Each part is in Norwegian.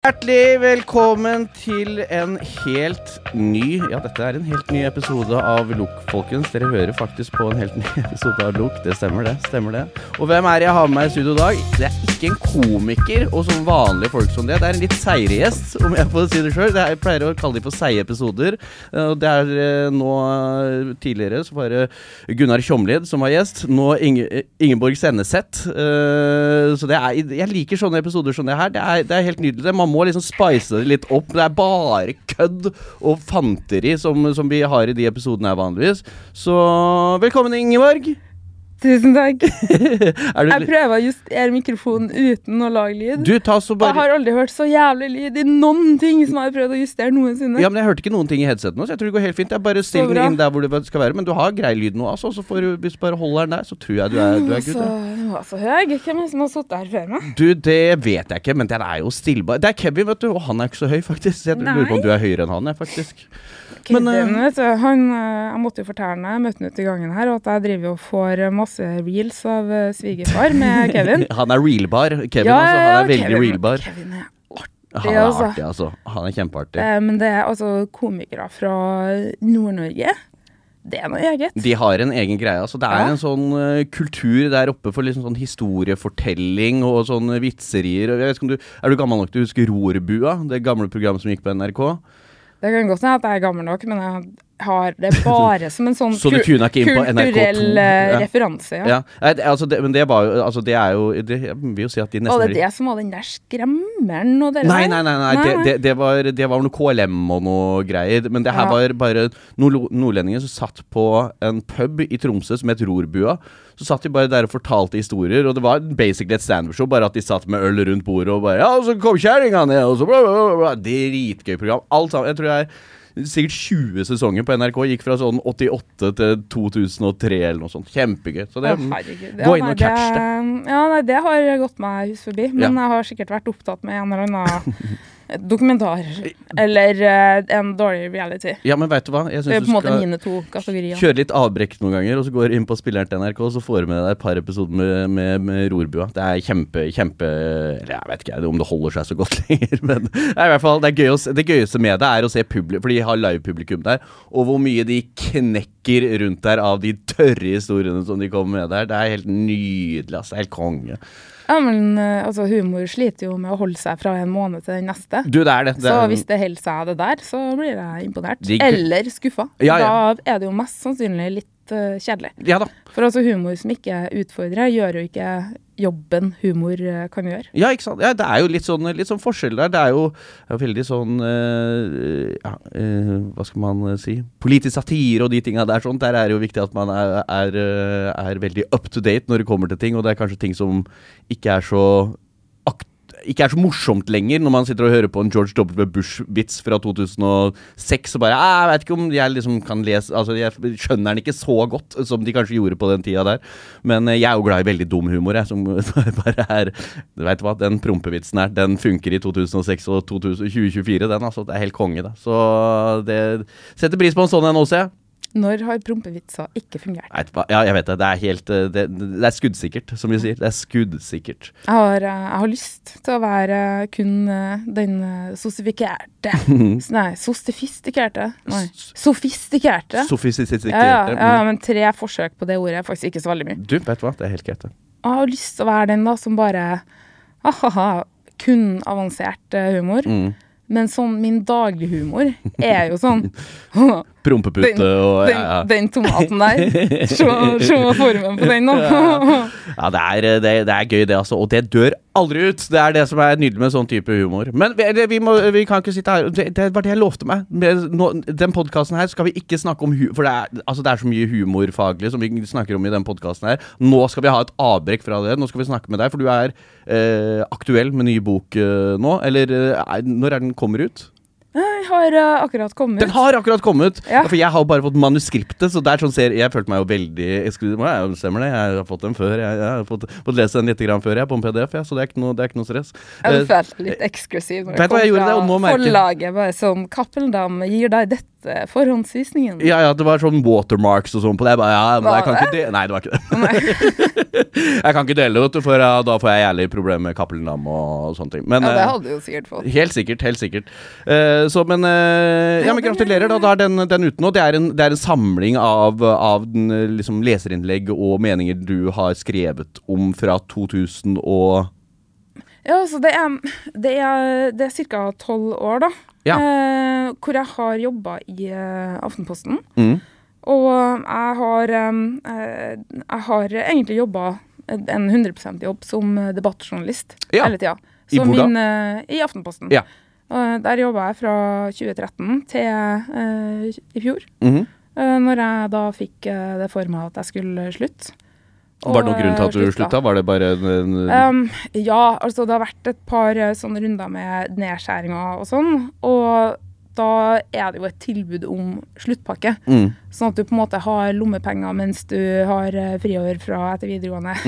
Hjertelig velkommen til en helt ny, dette en helt ny episode av Lok, folkens. Dere hører faktisk på en helt ny episode av Lok, det stemmer det. Og hvem jeg har med meg i studio i dag? Det ikke en komiker og sånn vanlige folk som det. Det en litt seire gjest, om jeg får si det selv. Jeg pleier å kalle de for seie episoder. Og det nå tidligere så var det Gunnar Tjomlid som var gjest. Nå Ingeborg Senneset. Så jeg liker sånne episoder som det her. Det helt nydelig. Man må liksom spice det litt opp. Det bare kødd og fanteri som vi har i de episodene her vanligvis. Så velkommen Ingeborg. Tusen takk. Jeg prøver å justere mikrofonen uten å lage lyd. Jeg har aldri hørt så jævlig lyd i noen ting som jeg har prøvd å justere noensinne. Ja, men jeg hørte ikke noen ting i headsetet nå, så jeg tror det går helt fint. Jeg bare stiller den inn der hvor det skal være. Men du har grei lyd nå, altså. Så hvis du bare holder den der, så tror jeg du er good. Den var så høy. Hvem som har suttet her før meg? Du, det vet jeg ikke, men den jo stillbar. Det Kevin, vet du, og han ikke så høy, faktisk. Jeg lurer på om du høyere enn han, faktisk. Kevin, vet du, jeg måtte jo fortelle deg, jeg møtte han ut i gangen her, og at jeg driver og får masse reels av svigerfar med Kevin. Han realbar, Kevin, altså. Han veldig Kevin, realbar. Kevin artig, han artig, altså. Han kjempeartig. Men det altså komikere fra Nord-Norge. Det noe eget. De har en egen greie, altså. Det en sånn kultur der oppe for liksom sånn historiefortelling og sånn vitserier. Jeg vet ikke om du gammel nok til å huske Rorbua, det gamle programmet som gikk på NRK? Det kan godt være at jeg gammel nok, men jeg har det bare som en sånn kulturell referanse. Ja, men det var jo, altså det jo, jeg vil jo si at de nesten... Og det som var den der skremmeren og det Nei, det var noe KLM og noe greier, men det her var bare nordlendinger som satt på en pub i Tromsø som het Rorbua, så satt de bare der og fortalte historier, og det var basically et stand-up-show, bare at de satt med øl rundt bordet og bare, så kom kjæringene ned, og så blablabla, dritgøy program, alt sammen, jeg tror sikkert 20 sesonger på NRK gikk fra sånn 88 til 2003 eller noe sånt. Kjempegøy. Så det, gå inn og catch det. Ja, nei, det har gått meg hus forbi, men jeg har sikkert vært opptatt med en eller annen dokumentar, eller en dårlig reality. Ja, men vet du hva? Jeg synes på en måte mine to kategorier. Kjøre litt avbrekk noen ganger, og så går inn på spilleren til NRK, og så får du med deg et par episoder med Rorbua. Det kjempe, eller jeg vet ikke om det holder seg så godt lenger, men i hvert fall, det gøyeste med det å se publikum, for de har live-publikum der, og hvor mye de knekker rundt der av de tørre historiene som de kommer med der. Det helt nydelig, altså. Det helt konge. Ja, men altså, humor sliter jo med å holde seg fra en måned til den neste. Du, det. Så hvis det holder seg det der, så blir jeg imponert. Eller skuffa. Ja. Da det jo mest sannsynlig litt kjedelig. Ja da. For altså humor som ikke utfordrer, gjør jo ikke jobben humor kan gjøre. Ja, ikke sant? Ja, det jo litt sånn forskjell der. Det jo veldig sånn, hva skal man si? Politisk satire og de tingene der sånn. Der det jo viktig at man veldig up to date når det kommer til ting, og det kanskje ting som ikke så ikke så morsomt lenger når man sitter og hører på en George W. Bush-vits fra 2006 og bare, jeg vet ikke om jeg liksom kan lese, altså jeg skjønner den ikke så godt som de kanskje gjorde på den tida der, men jeg jo glad i veldig dum humor, som bare du vet hva, den prompevitsen den funker i 2006 og 2024, den altså, det helt konge da, så det setter pris på en sånn en også, Når har prompevitser ikke fungert? Ja, jeg vet det. Det helt det skuddsikkert, som vi sier. Det skuddsikkert. Jeg har lyst til å være kun den sofistikerte. Ja, men 3 forsøk på det ordet faktisk ikke så veldig mye. Du, vet du hva? Det helt greit. Jeg har lyst til å være den da, som bare kun avansert humor. Men sånn, min daglige humor jo sånn prompeputte og den tomaten der. Se formen på den nå. Ja, det gøy det altså, og det dør aldri ut. Det det som nydelig med sånn type humor. Men vi kan ikke sitte her, det var det jeg lovte meg. Den podcasten her skal vi ikke snakke om for det så mye humorfaglig som vi snakker om i den podcasten her. Nå skal vi ha et avbrekk fra det. Nå skal vi snakke med deg, for du aktuell med ny bok nå, eller når den kommer ut? Jeg har akkurat kommet. Den har akkurat kommet! Ja. For jeg har bare fått manuskriptet, så der sånn jeg følte meg jo veldig stemmer det, jeg har fått den før, jeg har fått lese den litt grann før på en PDF, så det ikke noe stress. Jeg følte litt eksklusiv når jeg kom fra forlaget, bare sånn, Kappeldam gir deg dette forhåndsvisningen. Ja, det var sånn watermarks og sånn på det. Jeg bare, men jeg kan ikke dele. Nei, det var ikke det. Jeg kan ikke dele det, for da får jeg jævlig problemer med Cappelen Dam og sånne ting. Men, det hadde du jo sikkert fått. Helt sikkert. Men gratulerer da er den ute nå. Det er en samling av liksom leserinnlegg og meninger du har skrevet om fra 2000 og... Ja, så det er cirka 12 år da, hvor jeg har jobbet i Aftenposten. Og jeg har egentlig jobbet en 100% jobb som debattjournalist hele tiden. I hvor da? I Aftenposten. Ja. Der jobbet jeg fra 2013 til i fjor. Når jeg da fikk det for meg at jeg skulle slutte. Var det noen grunn til at du slutta? Var det bare ja, altså det har vært et par sånne runder med nedskjæringer og sånn, og da er det jo et tilbud om sluttpakke, sånn at du på en måte har lommepenger mens du har friår fra etter videregående.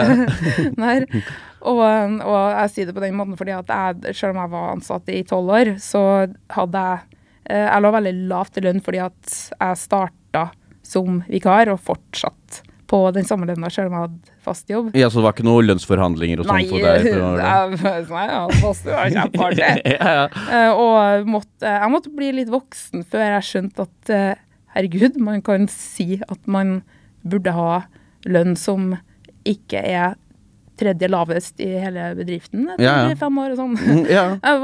Og jeg sier det på den måten fordi at selv om jeg var ansatt i 12 år, så hadde jeg lå veldig lavt i lønn fordi at jeg startet som vikar og fortsatt på den samme lønna selv om jeg hadde fast jobb. Ja, så det var ikke noen lønnsforhandlinger og sånt for deg? Nei, fast jobb var kjempeartig. Og jeg måtte bli litt voksen før jeg skjønte at, herregud, man kan si at man burde ha lønn som ikke er tredje lavest i hele bedriften etter 5 år og sånn. Jeg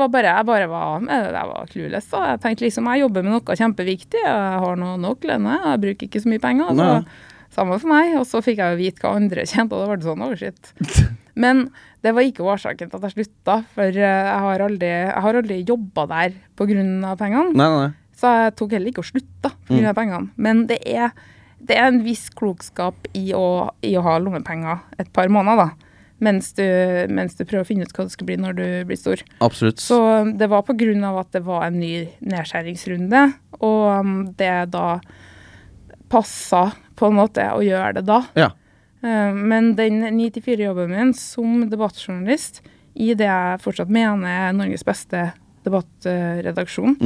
var clueless, så jeg tenkte liksom, jeg jobber med noe kjempeviktig, jeg har nok lønn, jeg bruker ikke så mye penger, så samme for meg, og så fikk jeg jo vite hva andre kjente, og det var sånn, shit. Men det var ikke årsaken til at jeg sluttet, for jeg har aldri jobbet der på grunn av pengene. Nei. Så jeg tok heller ikke å slutte på grunn av pengene. Men det er en viss klokskap i å ha lommepenger et par måneder, da. Mens du prøver å finne ut hva det skal bli når du blir stor. Absolutt. Så det var på grunn av at det var en ny nedskjæringsrunde, og det da passet på en måte å gjøre det da. Ja. Men den 9-4-jobben min som debattjournalist, i det jeg fortsatt mener er Norges beste debattredaksjon,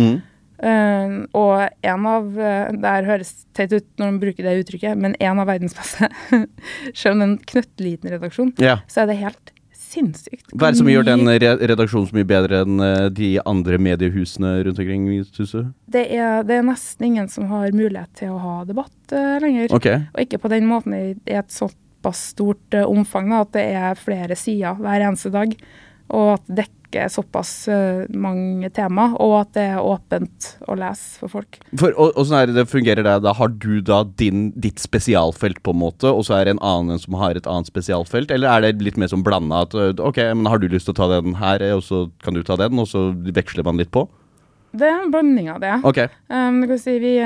og en av, det her høres teit ut når man bruker det uttrykket, men en av verdens beste, selv om en knøttliten redaksjon, så er det helt sinnssykt. Hva er det som gjør den redaksjonen så mye bedre enn de andre mediehusene rundt omkring, synes du? Det er nesten ingen som har mulighet til å ha debatt lenger. Okay. Og ikke på den måten i et såpass stort omfang, at det er flere sider hver eneste dag, og at det dekker såpass mange tema, og at det er åpent å lese for folk. Og sånn er det fungerer det, da har du da ditt spesialfelt på en måte, og så er det en annen som har et annet spesialfelt, eller er det litt mer som blandet at, ok, men har du lyst til å ta den her, og så kan du ta den, og så veksler man litt på? Det er en blanding av det. Ok. Du kan si, vi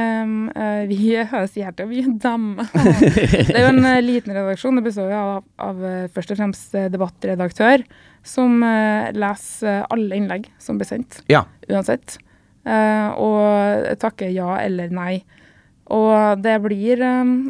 sier til vi dem. Det er jo en liten redaksjon, det består av først og fremst debattredaktør, som leser alle innlegg som blir sendt, uansett. Og takker ja eller nei. Og det blir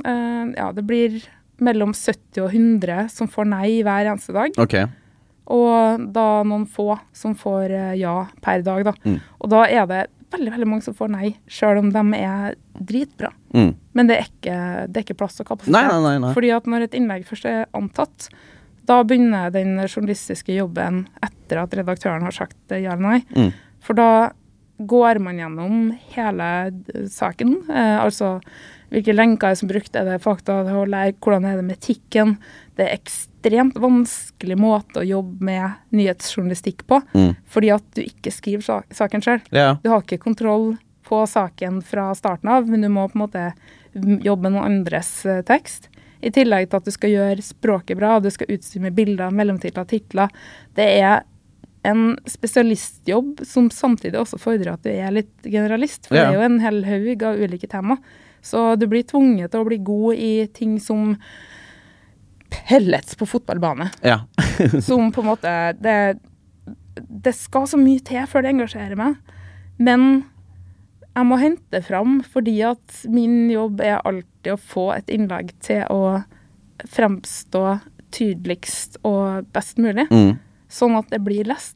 mellom 70 og 100 som får nei hver eneste dag. Ok. Og da noen få som får ja per dag da. Og da er det veldig, veldig mange som får nei, selv om de er dritbra. Men det er ikke plass og kapasitet. Nei. Fordi at når et innlegg først er antatt, da begynner den journalistiske jobben etter at redaktøren har sagt ja eller nei. For da går man gjennom hele saken, altså hvilke lenker er som brukt, er det fakta, hvordan er det med etikken. Det er ekstremt vanskelig måte å jobbe med nyhetsjournalistikk på, fordi at du ikke skriver saken selv. Yeah. Du har ikke kontroll på saken fra starten av, men du må på en måte jobbe med noen andres tekst. I tillegg til at du skal gjøre språket bra, du skal utstyre med bilder, mellomtitler, titler. Det er en spesialistjobb som samtidig også fordrer at du er litt generalist, for det er jo en hel haug av ulike tema. Så du blir tvunget til å bli god i ting som pellets på fotballbane. Ja. Som på en måte, det skal så mye til før det engasjerer meg, men jeg må hente fram fordi at min jobb er alltid å få et innlegg til å fremstå tydeligst og best mulig, sånn at det blir lest.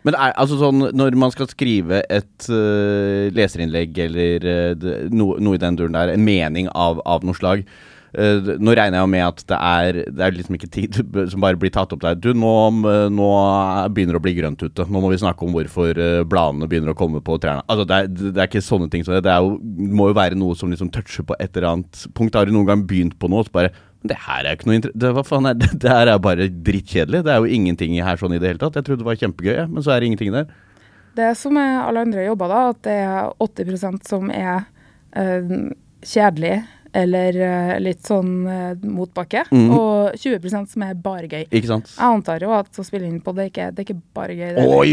Men altså sånn, når man skal skrive et leserinnlegg eller noe i den duren der, en mening av noe slag, nå regner jeg med at det er liksom ikke tid som bare blir tatt opp der. Nå begynner det å bli grønt ute. Nå må vi snakke om hvorfor bladene begynner å komme på trærne. Altså det er ikke sånne ting som det. Det må jo være noe som liksom toucher på et eller annet punkt. Har du noen gang begynt på noe, så bare, men det her er ikke noe hva faen det her er bare drittkjedelig. Det er jo ingenting her sånn i det hele tatt. Jeg trodde det var kjempegøy, men så er det ingenting der. Det som alle andre jobber da, at det er 80% som er kjedelig, eller litt sånn motbakke, og 20% som er bare gøy. Ikke sant? Jeg antar jo at å spille inn på det er ikke bare gøy. Oi,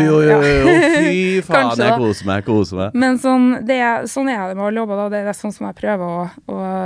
fy faen, jeg koser meg. Men sånn er det med å jobbe da, det er sånn som jeg prøver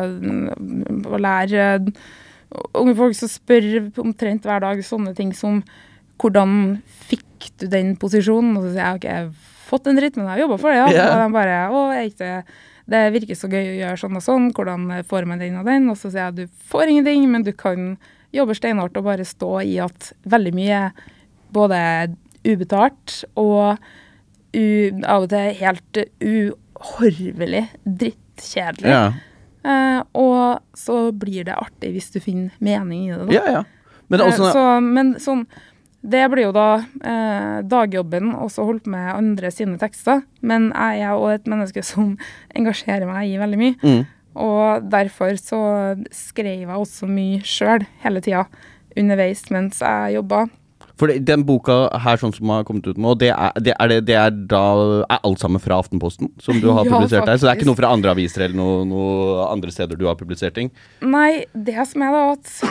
å lære unge folk som spør omtrent hver dag sånne ting som, hvordan fikk du den posisjonen? Og så sier jeg, ok, jeg har fått en dritt, men jeg har jobbet for det, ja. Og de bare, det virker så gøy å gjøre sånn og sånn, hvordan får man den og den? Og så sier jeg, du får ingenting, men du kan jobbe steinhardt og bare stå i at veldig mye både ubetalt og av og til helt uhorvelig drittkjedelig. Ja. Og så blir det artig hvis du finner mening i det. Da. Ja. Men også, men sånn, det blir jo da dagjobben, og så holdt med andre sine tekster. Men jeg er også et menneske som engasjerer meg i veldig mye. Og derfor så skrev jeg også mye selv hele tiden underveis mens jeg jobbet. For den boka her sånn som har kommet ut nå, det er alt sammen fra Aftenposten som du har publisert her? Så det er ikke noe fra andre aviser eller noe andre steder du har publisert ting? Nei, det som er da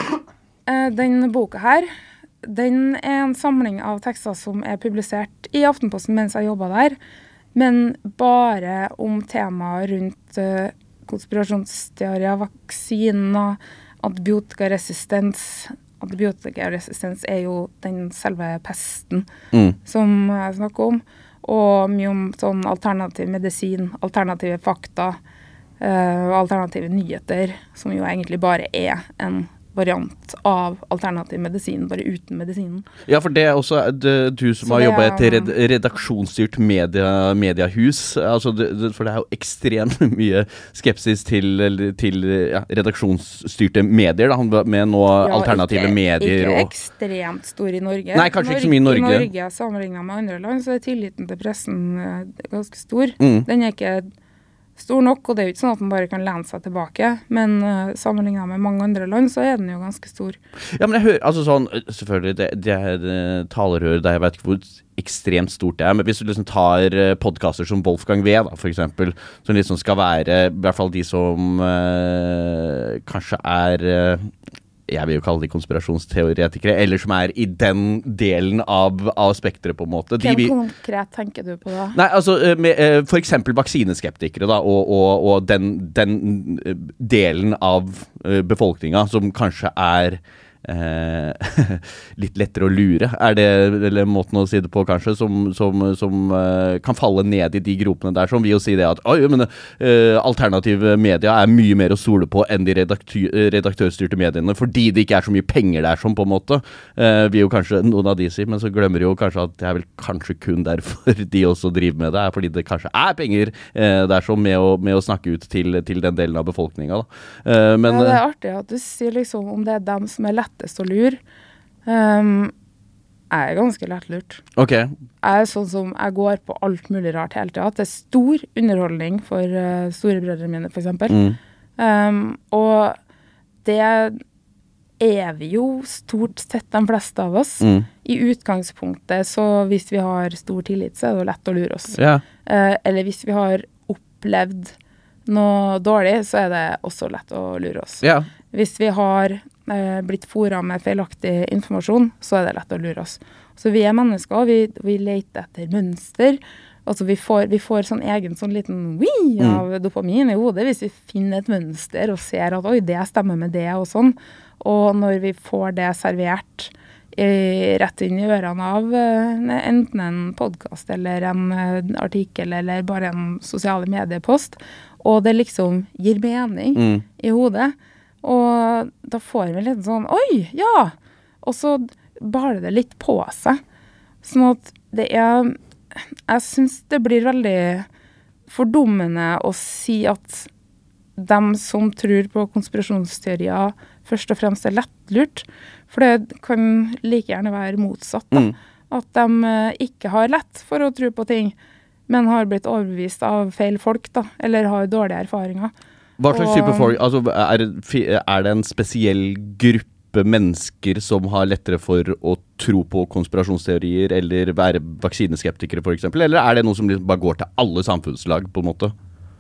at den boka her, den er en samling av tekster som er publisert i Aftenposten mens jeg jobbet der, men bare om temaer rundt konspirasjonsteorier, vaksiner, antibiotikaresistens. Antibiotikaresistens er jo den selve pesten som jeg snakker om, og mye om sånn alternativ medisin, alternative fakta, alternative nyheter, som jo egentlig bare er en variant av alternativ medisin, bare uten medisinen. Ja, for det er også du som har jobbet i et redaksjonsstyrt mediehus, altså for det er jo ekstremt mye skepsis til redaksjonsstyrte medier, da, med nå alternative medier. Ikke ekstremt stor i Norge. Nei, kanskje ikke så mye i Norge. I Norge, sammenlignet med andre land, så er tilliten til pressen ganske stor. Den er ikke stor nok, og det er jo ikke sånn at man bare kan lene seg tilbake, men sammenlignet med mange andre land, så er den jo ganske stor. Ja, men jeg hører, altså sånn, selvfølgelig, det er talerør der, jeg vet ikke hvor ekstremt stort det er, men hvis du liksom tar podcaster som Wolfgang V, da, for eksempel, som liksom skal være, i hvert fall de som kanskje er jeg vil jo kalle de konspirasjonsteoretikere, eller som er i den delen av spektret på en måte. Hvem konkret tenker du på da? Nei, altså for eksempel vaksineskeptikere da, og den delen av befolkningen som kanskje er litt lettere å lure, er det eller måten å si det på kanskje, som kan falle ned i de gropene der, som vil jo si det at alternative media er mye mer å stole på enn de redaktørstyrte mediene, fordi det ikke er så mye penger der som på en måte, vil jo kanskje noen av de si, men så glemmer jo kanskje at det er vel kanskje kun derfor de også driver med det, er fordi det kanskje er penger der som med å snakke ut til den delen av befolkningen da. Men, ja, det er artig at du sier liksom om det er dem som er lettest å lure. Jeg er ganske lettlurt. Ok. Jeg er sånn som jeg går på alt mulig rart hele tiden. Det er stor underholdning for storebrødre mine, for eksempel. Og det er vi jo stort sett de fleste av oss. I utgangspunktet, så hvis vi har stor tillit, så er det jo lett å lure oss. Ja. Eller hvis vi har opplevd noe dårlig, så er det også lett å lure oss. Ja. Hvis vi har blitt foret med feilaktig informasjon, så er det lett å lure oss. Så vi er mennesker, vi leter etter mønster. Altså vi får sånn egen sånn liten av dopamin i hodet hvis vi finner et mønster og ser at oi, det stemmer med det og sånn. Og når vi får det servert rett inn i ørene av enten en podcast eller en artikkel eller bare en sosiale mediepost, og det liksom gir mening i hodet, og da får vi litt sånn, oi, ja, og så baler det litt på seg. Sånn at Jeg synes det blir veldig fordummende å si at dem som tror på konspirasjonsteorier først og fremst lettlurt, for det kan like gjerne være motsatt da. At de ikke har lett for å tro på ting, men har blitt overbevist av feil folk da, eller har dårlige erfaringer. Hva slags type folk, altså er det en spesiell gruppe mennesker som har lettere for å tro på konspirasjonsteorier, eller være vaksineskeptikere for eksempel, eller er det noe som liksom bare går til alle samfunnslag på en måte?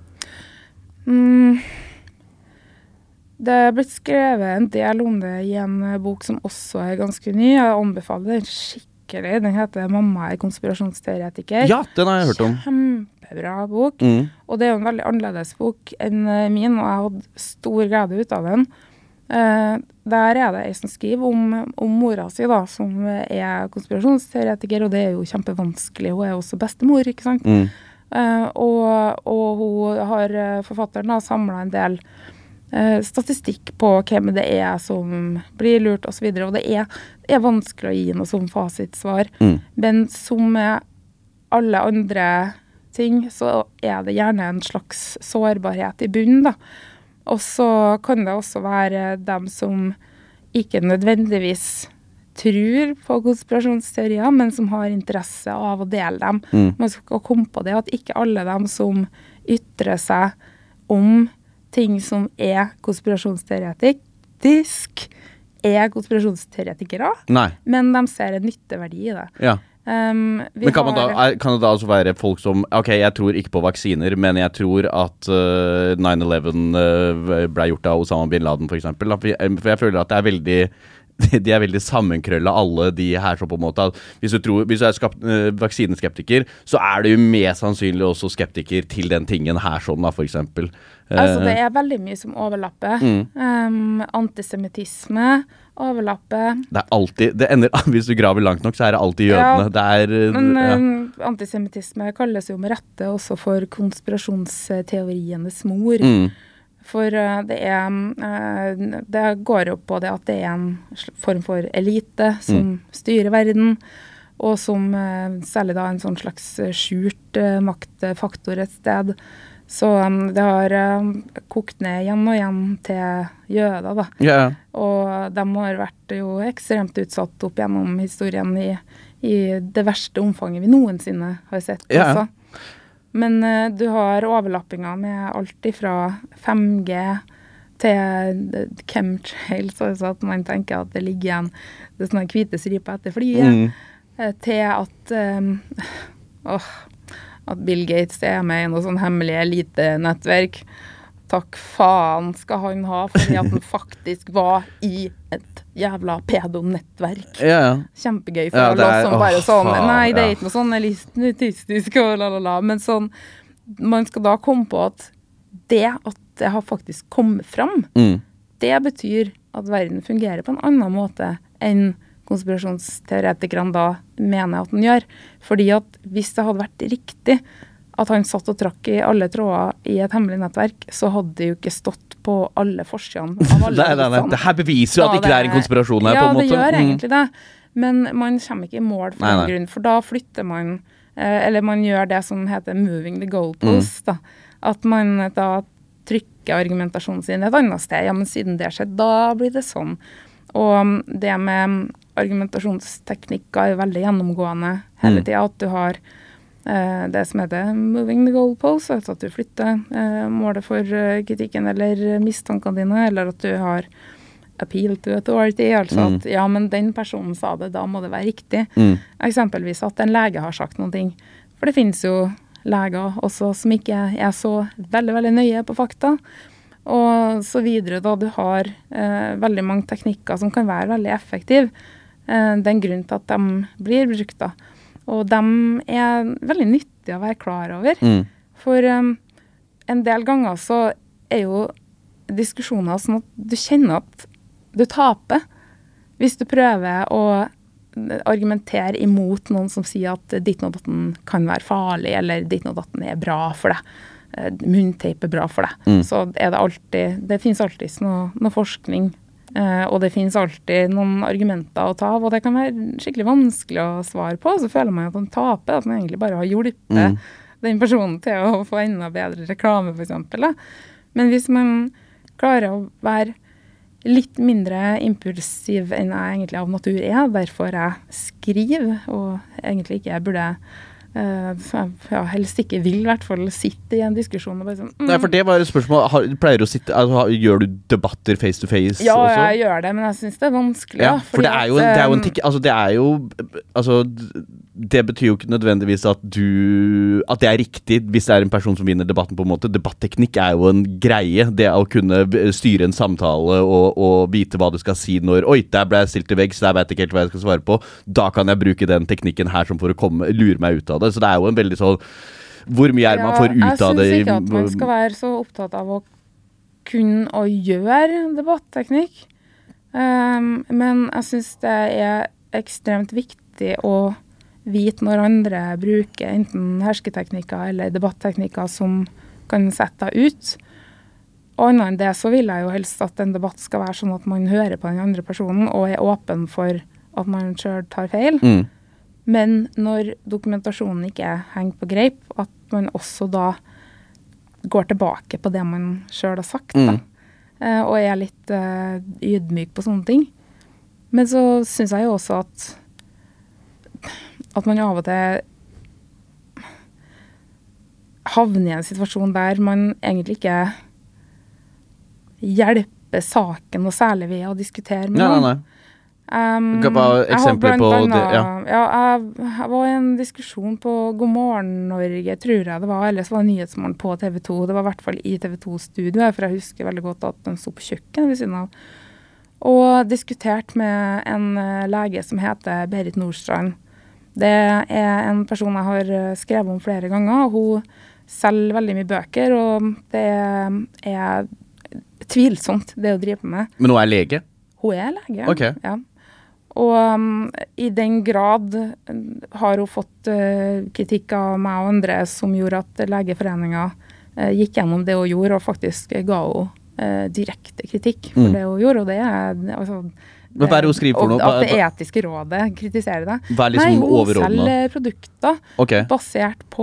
Det er blitt skrevet en del om det i en bok som også er ganske ny. Jeg anbefaler den skikkelig. Den heter 'Mamma er konspirasjonsteoretiker'. Ja, den har jeg hørt om. Kjempebra bok. Og det er jo en veldig annerledes bok enn min, og jeg hadde stor glede ut av den. Der er det en som skriver om mora si da, som er konspirasjonsteoretiker, og det er jo kjempevanskelig. Hun er også bestemor, ikke sant? Og hun har forfatteren da samlet en del statistikk på hvem det er som blir lurt og så videre, og det er vanskelig å gi noe som fasitsvar, men som med alle andre ting så er det gjerne en slags sårbarhet i bunnen da, og så kan det også være dem som ikke nødvendigvis tror på konspirasjonsteorier, men som har interesse av å dele dem. Man skal komme på det at ikke alle dem som ytrer seg om ting som er konspirasjonsteoretisk, er konspirasjonsteoretikere, men de ser en nytteverdi i det. Ja. Men kan det da altså være folk som, ok, jeg tror ikke på vaksiner, men jeg tror at 9/11 ble gjort av Osama Bin Laden for eksempel, for jeg føler at det er veldig de er veldig sammenkrøllet alle de her så på en måte, hvis du er vaksineskeptiker, så er du jo mest sannsynlig også skeptiker til den tingen her sånn da, for eksempel. Altså det er veldig mye som overlapper. Antisemittisme overlapper. Det er alltid, det ender, hvis du graver langt nok, så er det alltid jødene. Men antisemittisme kalles jo med rette også for konspirasjonsteorienes mor. For det går jo på det at det er en form for elite som styrer verden, og som særlig da en sånn slags skjult maktfaktor et sted. Så det har kokt ned igjen og igjen til jøder da. Og de har vært jo ekstremt utsatt opp gjennom historien i det verste omfanget vi noensinne har sett også. Men du har overlappinger med alt ifra 5G til chemtrails, altså at man tenker at det ligger igjen det sånne hvite striper etter flyet, til at Bill Gates er med i noe sånn hemmelig elite-nettverk. Takk faen skal han ha, fordi at han faktisk var i et jævla pedo-nettverk. Kjempegøy for alle oss som bare sånn, nei, det er ikke noe sånn elitistisk og lalala, men sånn, man skal da komme på at det har faktisk kommet fram, det betyr at verden fungerer på en annen måte enn konspirasjonsteoretikerne da mener at den gjør. Fordi at hvis det hadde vært riktig at han satt og trakk i alle tråder i et hemmelig nettverk, så hadde det jo ikke stått på alle forsidene av alle nei. Det her beviser jo at det ikke er en konspirasjon her, på en måte. Ja, det gjør egentlig det. Men man kommer ikke i mål for den grunn, for da flytter man, eller man gjør det som heter moving the goalpost, da. At man da trykker argumentasjonen sin et annet sted. Ja, men siden det skjedde, da blir det sånn. Og det med argumentasjonsteknikker er jo veldig gjennomgående hele tiden, at du har det som heter moving the goalpost, altså at du flytter målet for kritikken eller mistankene dine, eller at du har appeal to authority, altså at ja, men den personen sa det, da må det være riktig. Eksempelvis at en lege har sagt noen ting, for det finnes jo leger også som ikke er så veldig, veldig nøye på fakta, og så videre da du har veldig mange teknikker som kan være veldig effektive. Den grunnen til at de blir brukt da. Og de er veldig nyttige å være klar over. For en del ganger så er jo diskusjoner sånn at du kjenner at du taper hvis du prøver å argumentere imot noen som sier at ditt og datten kan være farlig, eller ditt og datten er bra for deg. Munnteip er bra for deg. Så er det alltid, det finnes alltid noe forskning Og det finnes alltid noen argumenter å ta av, og det kan være skikkelig vanskelig å svare på. Så føler man at man taper, at man egentlig bare har hjulpet den personen til å få enda bedre reklame, for eksempel. Da. Men hvis man klarer å være litt mindre impulsiv enn jeg egentlig av natur derfor jeg skriver, og egentlig ikke jeg burde helst ikke vil i hvert fall sitte i en diskusjon og bare sånn Nei, for det var et spørsmål. Pleier du å sitte, gjør du debatter face to face ja, også? Ja, jeg gjør det, men jeg synes det er vanskelig. Ja, for det er jo det betyr jo ikke nødvendigvis at det er riktig hvis det er en person som vinner debatten på en måte. Debatteknikk er jo en greie. Det å kunne styre en samtale og vite hva du skal si når oi, der ble jeg stilt til veggs, der vet jeg ikke helt hva jeg skal svare på. Da kan jeg bruke den teknikken her som for å lure meg ut av det. Så det er jo en veldig sånn hvor mye man får ut av det? Jeg synes ikke at man skal være så opptatt av å kunne å gjøre debatteknikk. Men jeg synes det er ekstremt viktig å vite når andre bruker enten hersketeknikker eller debatteknikker som kan sette deg ut. Og annet enn det så vil jeg jo helst at en debatt skal være sånn at man hører på den andre personen og er åpen for at man selv tar feil. Men når dokumentasjonen ikke henger på greip, at man også da går tilbake på det man selv har sagt, da. Og er litt ydmyk på sånne ting. Men så synes jeg jo også at man av og til havner i en situasjon der man egentlig ikke hjelper saken noe særlig ved å diskutere med noen. Eksempler på det, jeg var i en diskusjon på God morgen Norge, tror jeg det var, ellers var det Nyhetsmorgen på TV 2, det var i hvert fall i TV 2-studio, for jeg husker veldig godt at den sto på kjøkken ved siden av, og diskutert med en lege som heter Berit Nordstrand. Det er en person jeg har skrevet om flere ganger, hun selger veldig mye bøker, og det er tvilsomt det å drive med. Men hun er lege? Hun er lege, okay. Ja. Og i den grad har hun fått kritikk av meg og andre som gjorde at Legeforeningen gikk gjennom det hun gjorde, og faktisk ga hun direkte kritikk for det hun gjorde, og det altså, men hva er det hun skriver for noe? At det etiske rådet kritiserer det. Hva er liksom overordnet? Hun selger produkter basert på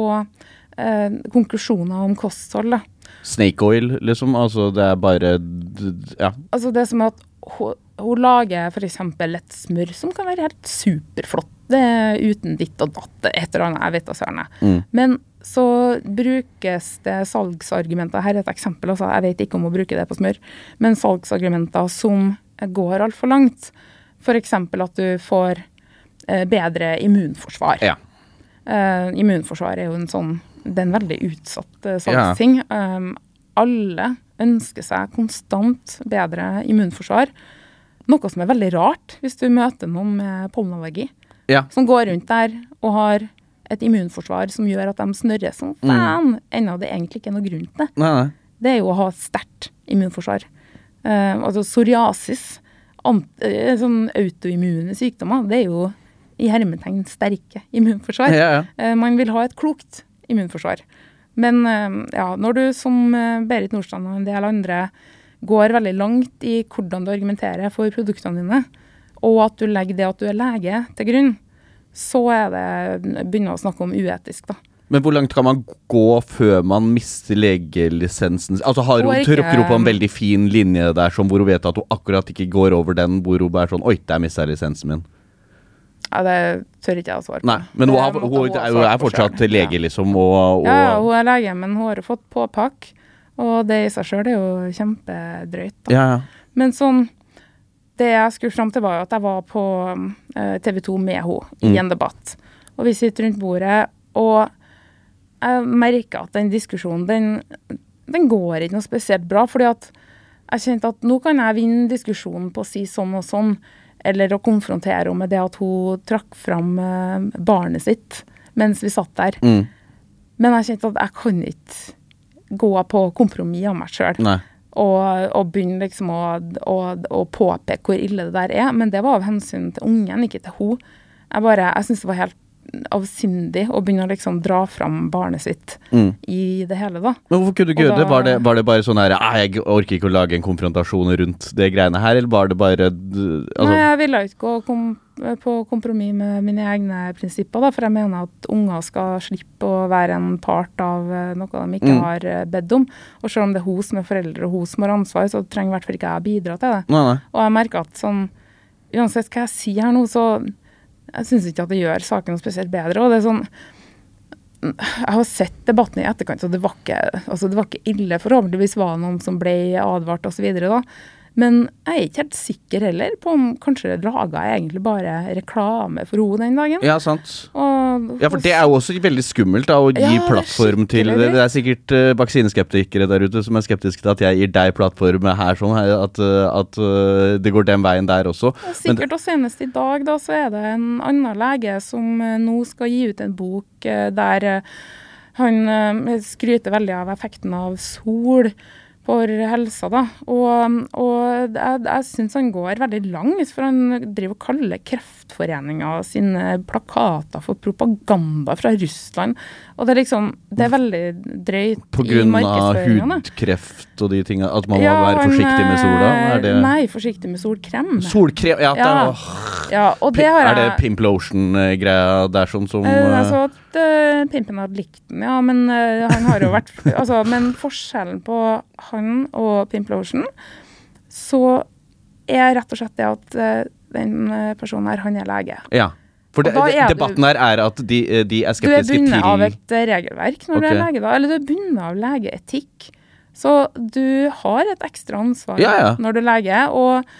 konklusjoner om kosthold, da. Snake oil, liksom? Altså, det er bare, ja. Altså, det som er at hun lager for eksempel et smør som kan være helt superflott, det er uten ditt og datt, et eller annet, jeg vet også gjerne. Men så brukes det salgsargumenter, her er et eksempel også, jeg vet ikke om å bruke det på smør, men salgsargumenter som går alt for langt. For eksempel at du får bedre immunforsvar. Ja. Immunforsvar er jo det er en veldig utsatt salgsting. Alle ønsker seg konstant bedre immunforsvar. Noe som er veldig rart hvis du møter noen med pollenallergi. Ja. Som går rundt der og har et immunforsvar som gjør at de snørrer som fan, enda det egentlig ikke er noe grunn til det. Nei. Det er jo å ha et sterkt immunforsvar. Altså psoriasis, sånn autoimmune sykdommer, det er jo i hermetegn sterke immunforsvar. Man vil ha et klokt immunforsvar. Men når du som Berit Nordstrand og en del andre går veldig langt i hvordan du argumenterer for produktene dine, og at du legger det at du er lege til grunn, så begynner å snakke om uetisk, da. Men hvor langt kan man gå før man mister legelisensen? Altså har hun trykker på en veldig fin linje der som hvor hun vet at hun akkurat ikke går over den, hvor hun bare sånn, oi, der mistet jeg lisensen min. Ja, det tør ikke jeg å svare på. Nei, men hun er fortsatt lege, liksom. Ja, hun er lege, men hun har fått påpakk, og det i seg selv er jo kjempedrøyt. Da. Ja. Men sånn, det jeg skulle frem til var jo at jeg var på TV 2 med henne i en debatt, og vi sitter rundt bordet, og jeg merker at den diskusjonen, den går ikke noe spesielt bra, fordi at jeg kjente at nå kan jeg vinne diskusjonen på å si sånn og sånn, eller å konfrontere henne med det at hun trakk fram barnet sitt mens vi satt der. Men jeg kjente at jeg kan ikke gå på kompromiss av meg selv og begynne liksom å påpeke hvor ille det der er, men det var av hensyn til ungen, ikke til hun. Jeg synes det var helt avsindig å begynne å liksom dra fram barnet sitt i det hele da. Men hvorfor kunne du ikke gjøre det? Var det bare sånn her, jeg orker ikke å lage en konfrontasjon rundt det greiene her, eller var det bare... Altså... Nei, jeg ville ikke gå på kompromiss med mine egne prinsipper da, for jeg mener at unger skal slippe å være en part av noe de ikke har bedt om, og selv om det er hun som er foreldre og hun som har ansvar, så trenger i hvert fall ikke jeg bidra til det. Nei. Og jeg merker at sånn, uansett hva jeg sier her nå, så jeg synes ikke at det gjør saken noe spesielt bedre, og det er sånn, jeg har sett debatten i etterkant, så det var ikke ille, forhåpentligvis var det noen som ble advart og så videre da, men jeg er ikke helt sikker heller på om kanskje laget jeg egentlig bare reklame for henne den dagen. Ja, sant. Ja, for det er jo også veldig skummelt da, å gi plattform til det. Det er sikkert vaksineskeptikere der ute som er skeptiske til at jeg gir deg plattform her, sånn at det går den veien der også. Sikkert, og senest i dag da, så er det en annen lege som nå skal gi ut en bok der han skryter veldig av effekten av sol for helsa da, og jeg synes han går veldig langt, for han driver og kaller Kreftforeningen sine plakater for propaganda fra Russland, og det er liksom, det er veldig drøyt i markedsføringen. På grunn av hudkreft og de tingene, at man må være forsiktig med sola? Nei, forsiktig med solkrem. Solkrem, ja, og det har jeg... Er det Pimplotion-greia der sånn som... Altså at Pimpen hadde likt den, ja, men han har jo vært... Altså, men forskjellen på han og Pimplotion, så er rett og slett det at den personen her, han er lege. Ja, for debatten her er at de er skeptiske til... Du er bunnet av et regelverk når du er lege da, eller du er bunnet av legeetikk. Så du har et ekstra ansvar når du er lege, og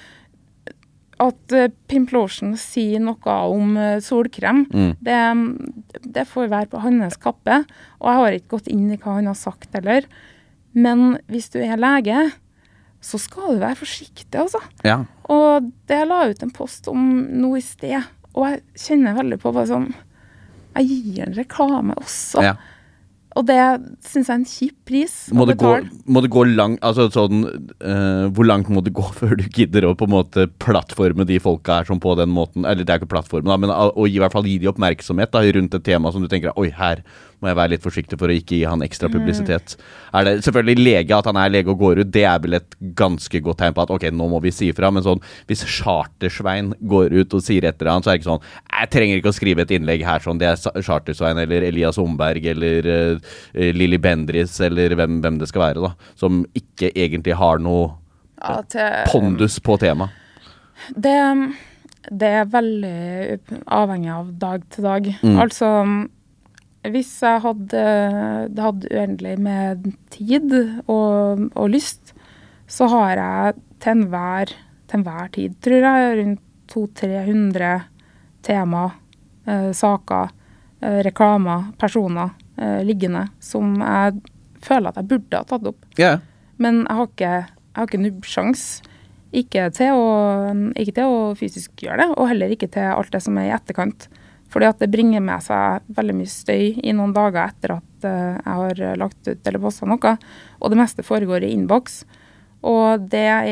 at Pimplotion sier noe om solkrem, det får være på hans kappe, og jeg har ikke gått inn i hva han har sagt heller. Men hvis du er lege, så skal du være forsiktig, altså. Ja. Og det la ut en post om noe i sted, og jeg kjenner veldig på hva som, jeg gir en reklame også. Ja. Og det synes jeg er en kjip pris å betale. Må det gå langt, altså sånn, hvor langt må det gå før du gidder å på en måte plattforme de folka her som på den måten, eller det er ikke plattformen da, men å i hvert fall gi de oppmerksomhet da, rundt et tema som du tenker, oi, her må jeg være litt forsiktig for å ikke gi han ekstra publisitet. Er det selvfølgelig lege, at han er lege og går ut, det er vel et ganske godt tegn på at, ok, nå må vi si fra, men sånn, hvis Chartersvein går ut og sier etter han, så er det ikke sånn, jeg trenger ikke å skrive et innlegg her sånn, det er Chartersvein, eller Elias Omberg, eller Lili Bendriss, eller hvem det skal være da, som ikke egentlig har noe pondus på tema. Det er veldig avhengig av dag til dag. Altså, hvis jeg hadde uendelig med tid og lyst, så har jeg til enhver tid, tror jeg, rundt 200-300 tema, saker, reklamer, personer liggende, som jeg føler at jeg burde ha tatt opp. Yeah. Men jeg har ikke nubbsjans, ikke til å fysisk gjøre det, og heller ikke til alt det som er i etterkant. Fordi at det bringer med seg veldig mye støy i noen dager etter at jeg har lagt ut eller postet noe, og det meste foregår i innboks. Og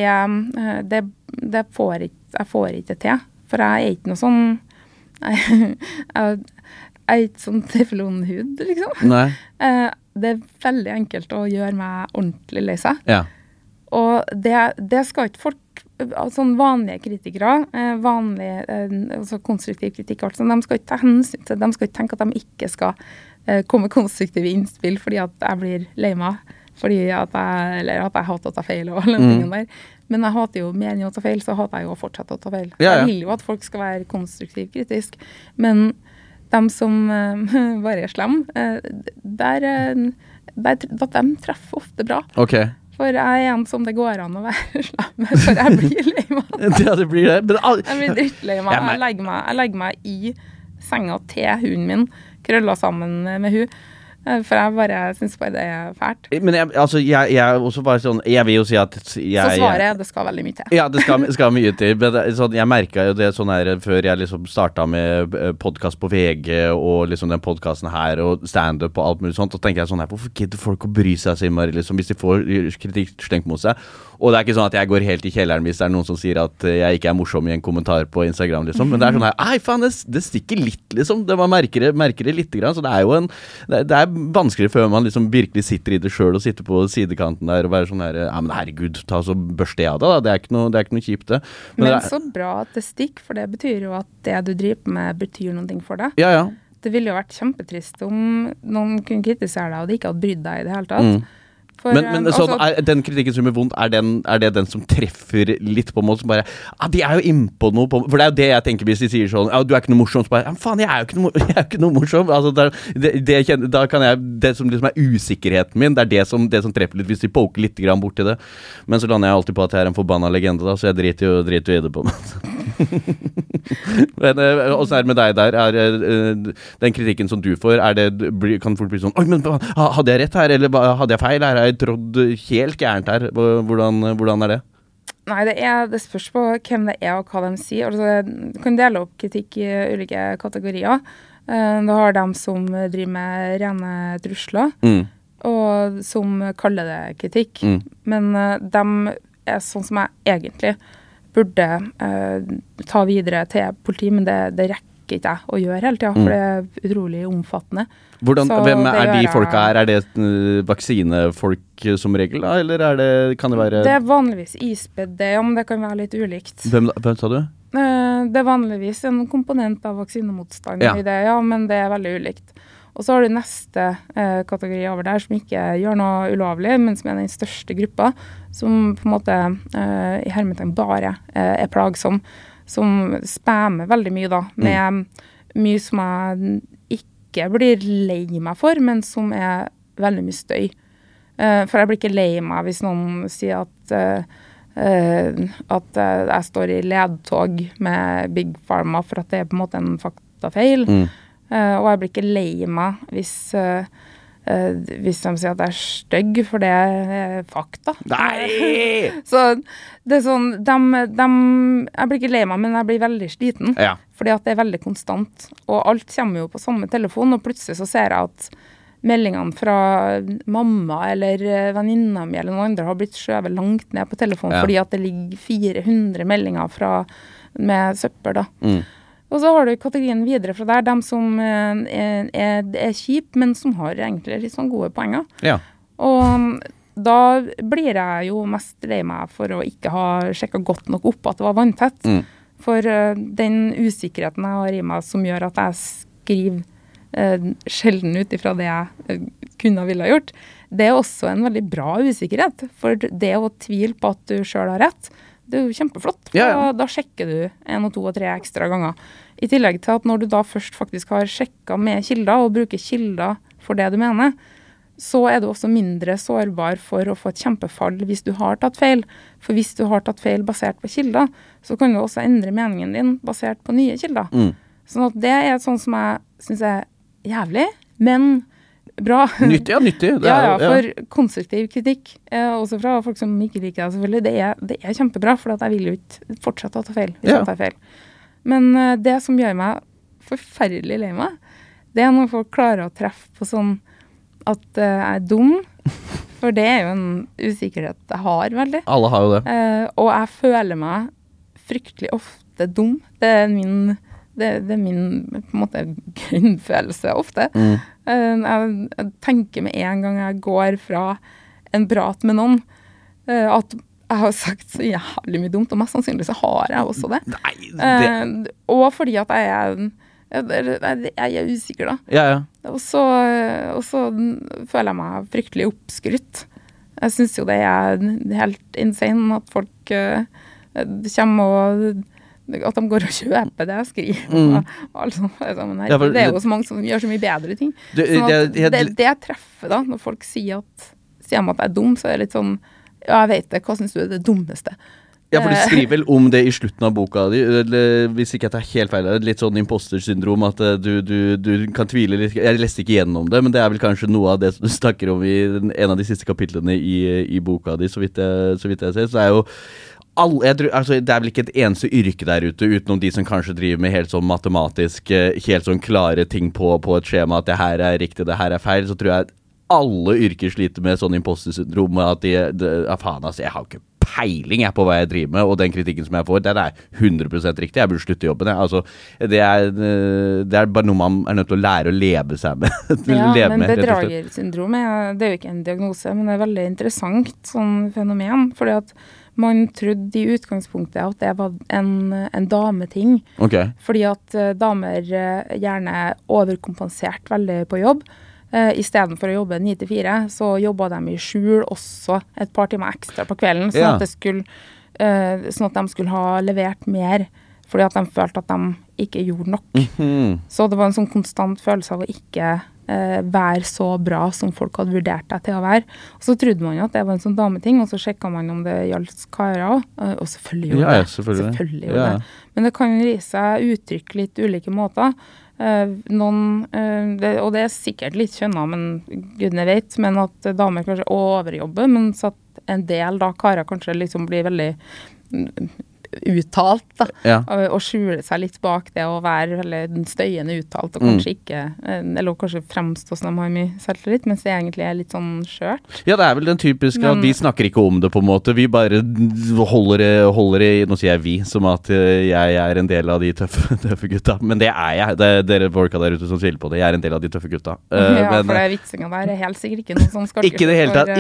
jeg får ikke til, for jeg er ikke noe sånn, jeg er ikke sånn teflonhud, liksom. Nei. Det er veldig enkelt å gjøre meg ordentlig lei seg. Ja. Og det skal ikke folk, sånn vanlige kritikere, altså konstruktiv kritikk, altså, de skal ikke ta hensyn til, de skal ikke tenke at de ikke skal komme konstruktive innspill fordi at jeg blir lei meg, eller at jeg hater å ta feil og alle tingene der. Men jeg hater jo mer enn å ta feil, så hater jeg jo å fortsette å ta feil. Ja, ja. Jeg vil jo at folk skal være konstruktiv kritisk, men de som bare er slem, de treffer ofte bra. Ok. For jeg er en som det går an å være slem, for jeg blir lei meg. Ja, det blir det. Jeg blir drittlei meg. Jeg legger meg i senga til hunden min, krøller sammen med hun. For jeg bare synes bare det fælt. Men jeg også bare sånn, jeg vil jo si at Så svaret det skal veldig mye til. Ja, det skal mye til. Men sånn, jeg merket jo det sånn her, før jeg liksom startet med podcast på VG, og liksom den podcasten her, og stand-up og alt mulig sånt, og tenker jeg sånn her, hvorfor gidder folk å bry seg så innmari, liksom, hvis de får kritikk slengt mot seg? Og det ikke sånn at jeg går helt i kjelleren hvis det noen som sier at jeg ikke morsom i en kommentar på Instagram, liksom. Men det sånn her, ei faen, det stikker litt, liksom. Man merker det litt grann, så det jo det vanskelig før man liksom virkelig sitter i det selv og sitter på sidekanten der og være sånn her, ja, men herregud, ta så børste jeg av det da, det ikke noe kjipt det. Men så bra at det stikker, for det betyr jo at det du driver med betyr noen ting for deg. Ja, ja. Det ville jo vært kjempetrist om noen kunne kritisere deg, og det ikke hadde brydd deg i det hele tatt. Men sånn, den kritikken som vondt, det den som treffer litt på en måte, som bare, de jo innpå noe på, for det jo det jeg tenker hvis de sier sånn, du ikke noe morsom, så bare, ja, faen, jeg jo ikke noe morsom, altså, da kan jeg, det som liksom usikkerheten min, det som treffer litt, hvis de poker litt grann bort til det, men så lander jeg alltid på at jeg en forbanna legende da, så jeg driter jo i det på meg. Men hvordan det med deg der, den kritikken som du får, kan folk bli sånn, oi, men hadde jeg rett her, eller hadde jeg feil, har jeg trådd helt gærent her, hvordan det? Nei, det spørs på hvem det og hva de sier, altså, du kan dele opp kritikk i ulike kategorier. Da har de som driver med rene trusler, og som kaller det kritikk, men de sånn som jeg egentlig burde ta videre til politi, men det rekker ikke jeg å gjøre hele tiden, for det utrolig omfattende. Hvem de folka her? Det vaksinefolk som regel, da? Eller kan det være... Det vanligvis ispedd, men det kan være litt ulikt. Hvem sa du? Det vanligvis en komponent av vaksinemotstand i det, ja, men det veldig ulikt. Og så har du neste kategori over der som ikke gjør noe ulovlig, men som den største gruppa, som på en måte i hermetegn bare plagsom, som spammer veldig mye da, med mye som jeg ikke blir lei meg for, men som veldig mye støy. For jeg blir ikke lei meg hvis noen sier at jeg står i ledtog med Big Pharma for at det på en måte en faktafeil. Og jeg blir ikke lei meg hvis de sier at jeg stygg, for det fakta. Nei! Så det sånn, jeg blir ikke lei meg, men jeg blir veldig sliten, fordi at det veldig konstant. Og alt kommer jo på samme telefon, og plutselig så ser jeg at meldingene fra mamma eller venninna mi eller noen andre har blitt skjøvet langt ned på telefonen, fordi at det ligger 400 meldinger med søppel da. Og så har du kategorien videre fra der, de som kjip, men som har egentlig litt sånn gode poenger. Ja. Og da blir jeg jo mest lei meg for å ikke ha sjekket godt nok opp at det var vanntett. For den usikkerheten jeg har i meg som gjør at jeg skriver sjelden ut ifra det jeg kunne ville ha gjort, det også en veldig bra usikkerhet. For det å tvile på at du selv har rett, det jo kjempeflott. Da sjekker du 1, 2 og 3 ekstra ganger. I tillegg til at når du da først faktisk har sjekket med kilder, og bruker kilder for det du mener, så du også mindre sårbar for å få et kjempefall hvis du har tatt feil. For hvis du har tatt feil basert på kilder, så kan du også endre meningen din basert på nye kilder. Sånn at det sånn som jeg synes jævlig, men bra. Nyttig. For konstruktiv kritikk, også fra folk som ikke liker det selvfølgelig, det kjempebra, for jeg vil jo ikke fortsette å ta feil hvis jeg tar feil. Men det som gjør meg forferdelig lei meg, det når folk klarer å treffe på sånn at jeg dum, for det jo en usikkerhet jeg har veldig. Alle har jo det. Og jeg føler meg fryktelig ofte dum. Det min på en måte grunnfølelse ofte. Jeg tenker med en gang jeg går fra en prat med noen, at jeg har sagt så jævlig mye dumt, og mest sannsynlig så har jeg også det. Nei, og fordi at jeg usikker da. Og så føler jeg meg fryktelig oppskrytt. Jeg synes jo det helt insane at folk kommer og at de går og kjøper det jeg skriver og alt sånt. Det jo så mange som gjør så mye bedre ting. Det treffer da, når folk sier at jeg er dum, så det litt sånn, ja, jeg vet det, hva synes du det dummeste? Ja, for du skriver vel om det i slutten av boka di, hvis ikke jeg tar helt feil, litt sånn imposter-syndrom, at du kan tvile litt. Jeg leste ikke gjennom det, men det vel kanskje noe av det som du snakker om i en av de siste kapitlene i boka di, så vidt jeg ser. Så det jo altså, det vel ikke et eneste yrke der ute, utenom de som kanskje driver med helt sånn matematisk, helt sånn klare ting på et skjema, at det her riktig, det her feil, så tror jeg alle yrker sliter med sånn imposter-syndrom, at faen, altså, jeg har ikke peiling på hva jeg driver med, og den kritikken som jeg får, den 100% riktig. Jeg burde slutte jobben. Altså, det bare noe man nødt til å lære å leve seg med. Ja, men bedragersyndrom det jo ikke en diagnose, men det veldig interessant sånn fenomen, fordi at man trodde i utgangspunktet at det var en dameting. Okay. Fordi at damer gjerne overkompensert veldig på jobb. I stedet for å jobbe 9-4, så jobbet de i skjul også et par timer ekstra på kvelden, sånn at de skulle ha levert mer, fordi at de følte at de ikke gjorde nok. Så det var en sånn konstant følelse av å ikke være så bra som folk hadde vurdert deg til å være. Og så trodde man jo at det var en sånn dameting, og så sjekket man om det gjaldt karer, og selvfølgelig gjorde det. Selvfølgelig gjorde det. Men det kan gi seg uttrykk litt ulike måter. Og det sikkert litt kjønnet, men gudene vet, men at damer kanskje overjobber, men så at en del da karer kanskje liksom blir veldig uttalt da, og skjule seg litt bak det å være veldig støyende uttalt, og kanskje ikke, eller kanskje fremstå som de har mye selvtillit, mens det egentlig litt sånn skjørt. Ja, det vel den typiske at vi snakker ikke om det på en måte, vi bare holder det, nå sier jeg vi, som at jeg en del av de tøffe gutta, men det jeg, det dere folka der ute som tviler på det, jeg en del av de tøffe gutta. Ja, for det vitsinga der helt sikkert ikke noe som skal ikke det hele tatt,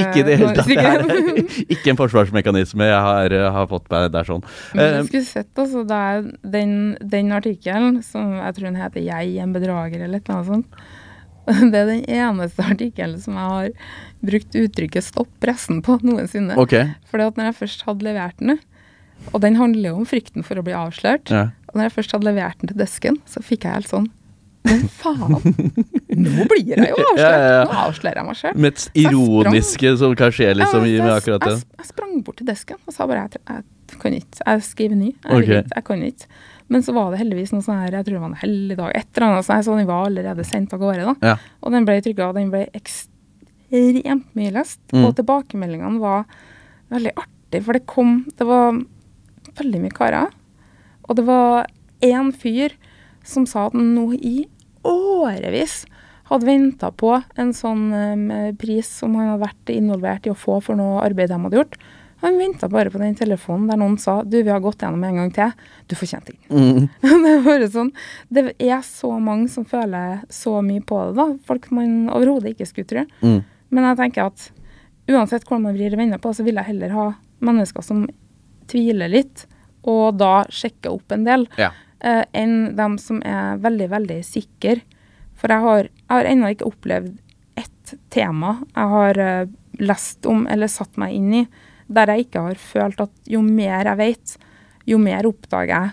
ikke en forsvarsmekanisme jeg har fått meg der sånn. Jeg skulle sett, altså, det den artikkelen, som jeg tror den heter «Jeg en bedrager» eller noe sånt. Det den eneste artikkelen som jeg har brukt uttrykket «stopp pressen» på noensinne. Okay. Fordi at når jeg først hadde levert den, og den handler jo om frykten for å bli avslørt, og når jeg først hadde levert den til desken, så fikk jeg helt sånn, men faen, nå blir jeg jo avslørt. Nå avslører jeg meg selv. Med et ironiske som kan skje liksom med akkurat det. Jeg sprang bort til desken og sa bare, jeg kan ikke. Jeg skriver ny. Jeg kan ikke. Men så var det heldigvis noe sånn her, jeg tror det var en heldig dag, et eller annet sånn, den var allerede sendt av gårde da. Ja. Og den ble trykket, og den ble ekstremt mye lest. Og tilbakemeldingene var veldig artig, for det var veldig mye karer. Og det var en fyr som sa at nå i årevis hadde ventet på en sånn pris som han hadde vært involvert i å få for noe arbeid de hadde gjort. Han ventet bare på den telefonen der noen sa, du, vi har gått gjennom en gang til, du får kjent inn. Det bare sånn, det så mange som føler så mye på det da, folk man overhodet ikke skulle tro. Men jeg tenker at uansett hvordan man vrir venner på, så vil jeg heller ha mennesker som tviler litt, og da sjekker opp en del, enn dem som veldig, veldig sikre. For jeg har ennå ikke opplevd ett tema jeg har lest om eller satt meg inn i, der jeg ikke har følt at jo mer jeg vet, jo mer oppdager jeg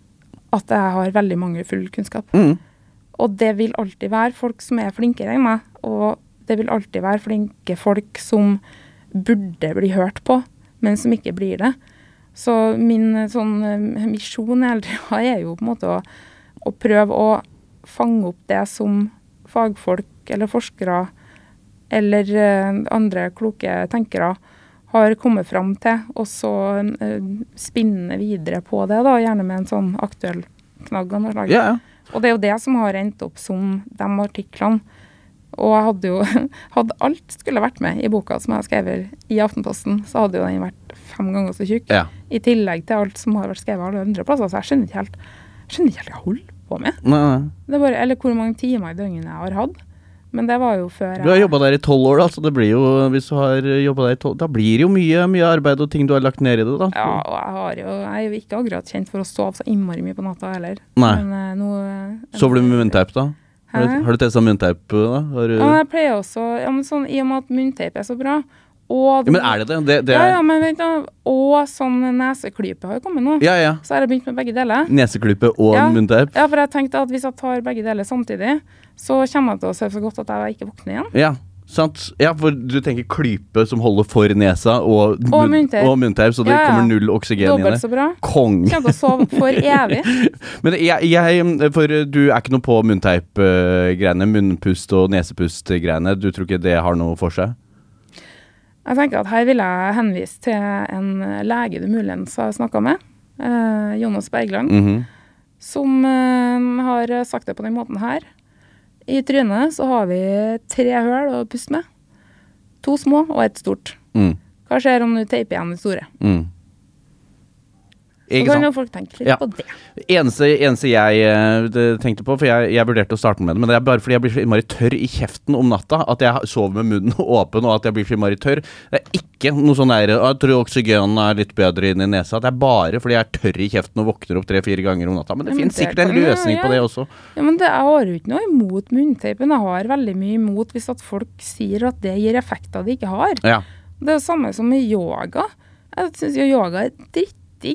at jeg har veldig mangelfull kunnskap. Og det vil alltid være folk som flinkere enn meg, og det vil alltid være flinke folk som burde bli hørt på, men som ikke blir det. Så min sånn misjon jo på en måte å prøve å fange opp det som fagfolk eller forskere eller andre kloke tenkere har kommet fram til, og så spinne videre på det da, gjerne med en sånn aktuell knagg av noe slag. Og det jo det som har endt opp som de artiklene. Og jeg hadde jo, hadde alt skulle vært med i boka som jeg skrevet i Aftenposten, så hadde jo den vært 5 ganger så tjukk. I tillegg til alt som har vært skrevet alle andre plasser, så jeg skjønner ikke helt hva jeg holder på med. Det bare, eller hvor mange timer i døgnet jeg har hatt. Men det var jo før Du har jobbet der i 12 år da, så det blir jo, hvis du har jobbet der i 12, da blir det jo mye arbeid og ting du har lagt ned i det da. Ja, og jeg er jo ikke akkurat kjent for å sove så innmari mye på natta heller. Nei. Men sover du med munnteip da? Har du testet munnteip da? Ja, jeg pleier også, men sånn, i og med at munnteip så bra, og men det? Ja, men vent da, og sånn neseklype har jo kommet nå. Så har jeg begynt med begge deler. Neseklype og munnteip? Ja, for jeg tenkte at hvis jeg tar begge deler samtidig, så kommer jeg til å sove så godt at jeg ikke våkner igjen. Ja, Sant? Ja, for du tenker klype som holder for nesa og munnteip, så det kommer null oksygen i det. Dobbelt så bra. Kong. Kjent å sove for evig. Men for du ikke noe på munnteip-greiene, munnpust og nesepust-greiene. Du tror ikke det har noe for seg? Jeg tenker at her vil jeg henvise til en lege du muligens har snakket med, Jonas Bergland, som har sagt det på den måten her. I trynet så har vi 3 høl å puste med. 2 små og 1 stort. Hva skjer om du teiper igjen de store? Så kan jo folk tenke litt på det. Eneste jeg tenkte på, for jeg vurderte å starte med det, men det bare fordi jeg blir så innmari tørr i kjeften om natta, at jeg sover med munnen åpen, og at jeg blir så innmari tørr. Det ikke noe sånn der, jeg tror oksygenen litt bedre inn i nesa. Det bare fordi jeg tørr i kjeften og våkner opp 3-4 ganger om natta. Men det finnes sikkert en løsning på det også. Ja, men jeg har jo ikke noe imot munnteipen. Jeg har veldig mye imot hvis at folk sier at det gir effekter de ikke har. Ja. Det er det samme som med yoga. Jeg synes jo yoga er dritt.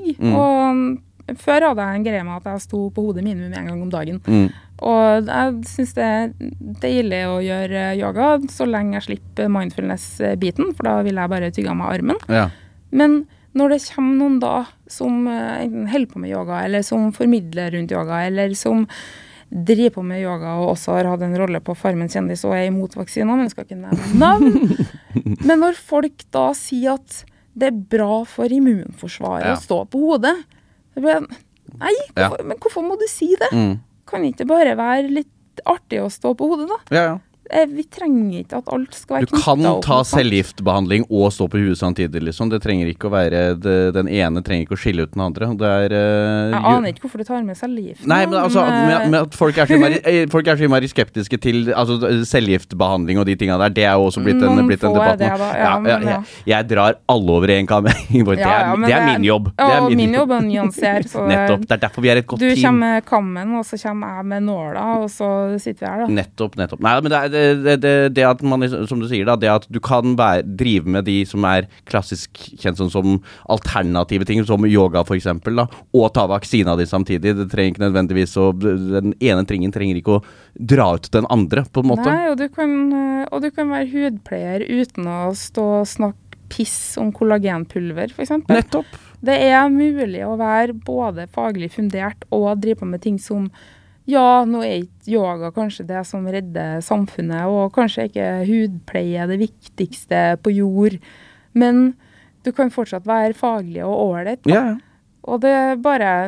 Og før hadde jeg en greie med at jeg sto på hodet minimum en gang om dagen. Og jeg synes det er deilig å gjøre yoga så lenge jeg slipper mindfulness-biten, for da vil jeg bare tygge av meg armen. Ja. Men når det kommer noen da som enten holder på med yoga, eller som formidler rundt yoga, eller som driver på med yoga og også har hatt en rolle på Farmen kjendis og er imot vaksiner, men jeg skal ikke nevne navn. Men når folk da sier at det er bra for immunforsvaret å stå på hodet. Nei, men hvorfor må du si det? Kan ikke bare være litt artig å stå på hodet da? Ja. Vi trenger ikke at alt skal være knyttet opp. Du kan ta cellegiftbehandling og stå på huet samtidig, liksom. Det trenger ikke å være, den ene trenger ikke å skille ut den andre. Jeg aner ikke hvorfor du tar med cellegift. Nei, men altså, med at folk er så innmari skeptiske til cellegiftbehandling og de tingene der, det er jo også blitt en debatt. Jeg drar alle over en kam. Det er min jobb. Ja, min jobb er å nyansere. Nettopp, det er derfor vi er et godt team. Du kommer med kammen, og så kommer jeg med nåla, og så sitter vi her da. Nettopp. Nei, men det at man, som du sier da, det at du kan drive med de som er klassisk kjent som alternative ting, som yoga for eksempel da, og ta vaksina di samtidig. Det trenger ikke nødvendigvis den ene tingen trenger ikke å dra ut den andre på en måte. Nei, og du kan være hudpleier uten å stå og snakke piss om kollagenpulver for eksempel. Nettopp. Det er mulig å være både faglig fundert og drive på med ting som nå er ikke yoga kanskje det som redder samfunnet, og kanskje ikke hudpleie det viktigste på jord, men du kan fortsatt være faglig og ålreit. Ja. Og det er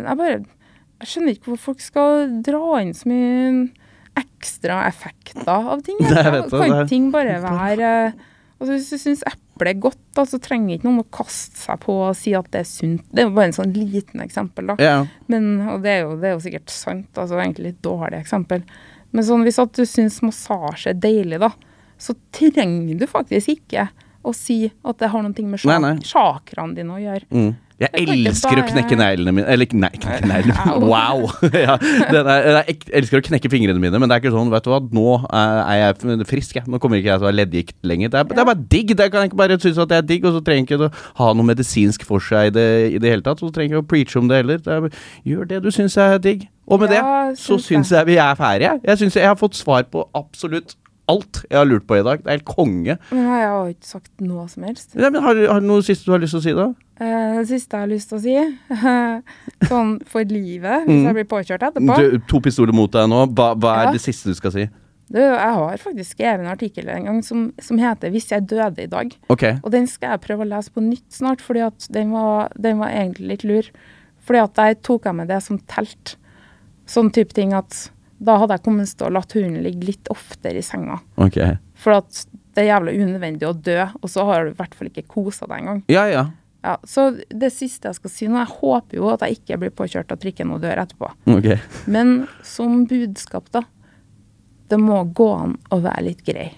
jeg skjønner ikke hvorfor folk skal dra inn så mye ekstra effekter av ting. Kan ting bare være... Altså, hvis du synes eple er godt, da, så trenger ikke noen å kaste seg på og si at det er sunt. Det er jo bare en sånn liten eksempel, da. Ja. Og det er jo sikkert sant, altså egentlig litt dårlig eksempel. Men sånn, hvis at du synes massasje er deilig, da, så trenger du faktisk ikke å si at det har noen ting med chakraene dine å gjøre. Jeg elsker å knekke neglene mine. Eller, nei, knekke neglene mine. Wow! Jeg elsker å knekke fingrene mine, men det er ikke sånn, vet du hva, nå er jeg frisk, nå kommer ikke jeg til å ha leddgikt lenger. Det er bare digg, det kan jeg ikke bare synes at det er digg, og så trenger jeg ikke å ha noe medisinsk for seg i det hele tatt, så trenger jeg ikke å preache om det heller. Gjør det du synes er digg. Og med det, så synes jeg vi er ferdige. Jeg synes jeg har fått svar på absolutt alt jeg har lurt på i dag. Det er helt konge. Men jeg har ikke sagt noe som helst. Ja, men har du noe siste du har lyst til å si da? Det siste jeg har lyst til å si, sånn for livet, hvis jeg blir påkjørt etterpå. 2 pistoler mot deg nå. Hva er det siste du skal si? Jeg har faktisk skrevet en artikkel en gang som heter «Hvis jeg døde i dag». Okay. Og den skal jeg prøve å lese på nytt snart, fordi at den var egentlig litt lur. Fordi at jeg tok av meg det som telt. Sånn type ting at da hadde jeg kommet til å la hunden ligge litt oftere i senga. Okay. For at det er jævlig unødvendig å dø, og så har du i hvert fall ikke koset deg en gang. Ja. Så det siste jeg skal si nå, jeg håper jo at jeg ikke blir påkjørt av trikken og dør etterpå. Okay. Men som budskap da, det må gå an å være litt grei.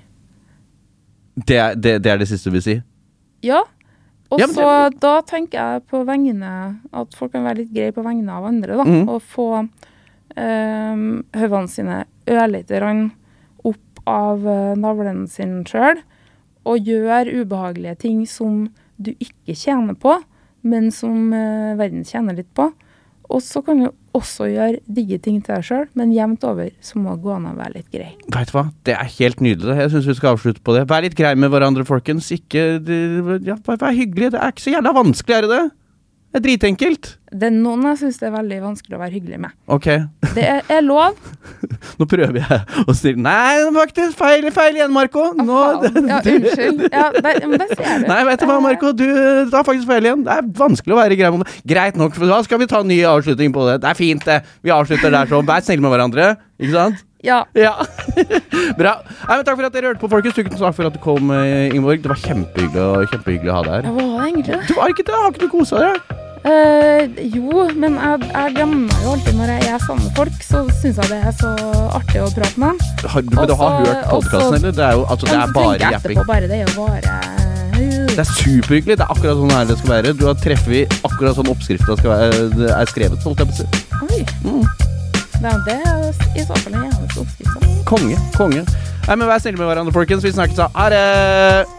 Det er det siste du vil si? Ja. Og så da tenker jeg på vegne, at folk kan være litt grei på vegne av andre da, og få høvene sine ørlite rann opp av navlen sin selv, og gjør ubehagelige ting som du ikke tjener på, men som verden tjener litt på, Og så kan du også gjøre digge ting til deg selv, men jevnt over så må det gå an å være litt grei. Vet du hva? Det helt nydelig. Jeg synes vi skal avslutte på det. Vær litt grei med hverandre, folkens. Vær hyggelig. Det ikke så jævla vanskelig, er det? Det dritenkelt. Det noen jeg synes det veldig vanskelig å være hyggelig med. Ok. Det er lov. Nå prøver jeg å si, nei, faktisk feil igjen, Marco. Nå, ja, unnskyld. Ja, men det ser du. Nei, vet du hva, Marco, du tar faktisk feil igjen. Det vanskelig å være grei med det. Greit nok, for da skal vi ta en ny avslutning på det. Det fint det. Vi avslutter der sånn. Vær snill med hverandre, ikke sant? Ja. Bra. Nei, men takk for at dere hørte på, folkens. Tusen takk for at du kom, Ingeborg. Det var kjempehyggelig å ha deg her. Ja, var det egentlig det? Du var ikke det, har ikke du koset deg? Jo, men jeg glemmer jo alltid når jeg er sammen med folk, så synes jeg det er så artig å prate med dem. Men du har hørt podcasten, eller? Det jo, altså, det bare japping. Det er jo bare... Det superhyggelig, det akkurat sånn her det skal være. Du har treffet akkurat sånn oppskriften er skrevet, holdt jeg på å si. Oi. Det i så fall en eneste oppskrift. Konge. Nei, men vær snille med hverandre, folkens. Vi snakkes da. Ha det!